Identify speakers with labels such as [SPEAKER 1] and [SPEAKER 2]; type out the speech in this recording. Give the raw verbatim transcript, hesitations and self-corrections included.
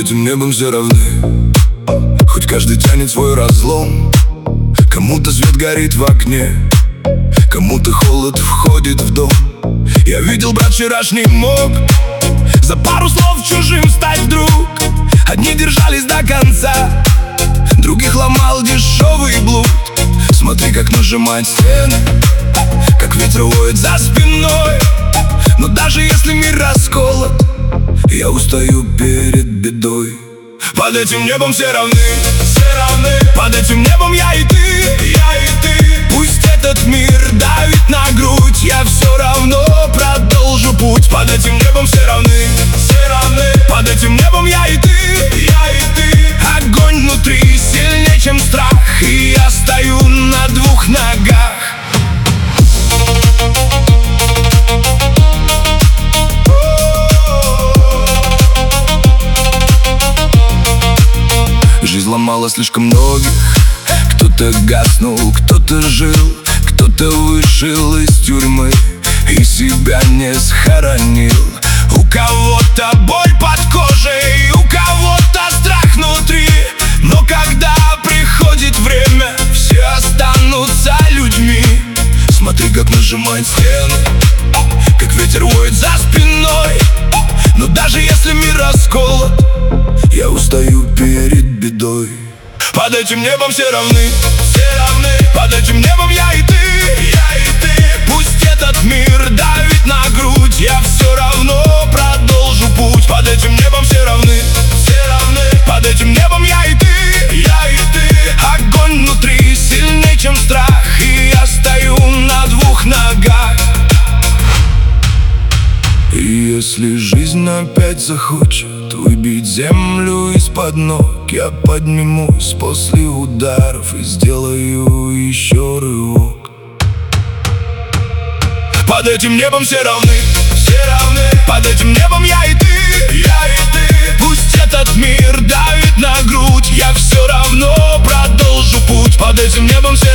[SPEAKER 1] этим небом все равны. Хоть каждый тянет свой разлом. Кому-то свет горит в окне, кому-то холод входит в дом. Я видел, брат, вчерашний мог за пару слов чужим стать вдруг. Одни держались до конца, других ломал дешевый блуд. Смотри, как нажимает стены, как ветер воет за спиной. Но даже если мир расколот, я устаю перед бедой. Под этим небом все равны, все равны. Под этим небом я и ты, я и ты. Пусть этот мир давит на грудь, я все равно продолжу путь. Под этим небом все равны, все равны. Под этим небом я и ты, я и ты. Огонь внутри сильнее, чем страх, и я стою на двух ногах. Жизнь ломала слишком многих. Кто-то гаснул, кто-то жил, кто-то вышел из тюрьмы и себя не схоронил. У кого-то боль под кожей, у кого-то страх внутри. Но когда приходит время, все останутся людьми. Смотри, как нажимает стены, как ветер воет за спиной. Но даже если мир расколот, я устаю перед бедой. Под этим небом все равны, все равны. Под этим небом я и ты, я и ты. Пусть этот мир давит на грудь, я все равно продолжу путь. Под этим небом все равны, все равны. Под этим небом я и ты, я и ты. Огонь внутри сильнее, чем страх, и я стою на двух ногах. И если жизнь опять захочет выбить землю из-под ног, я поднимусь после ударов и сделаю еще рывок. Под этим небом все равны, все равны. Под этим небом я и ты, я и ты. Пусть этот мир давит на грудь, я все равно продолжу путь. Под этим небом все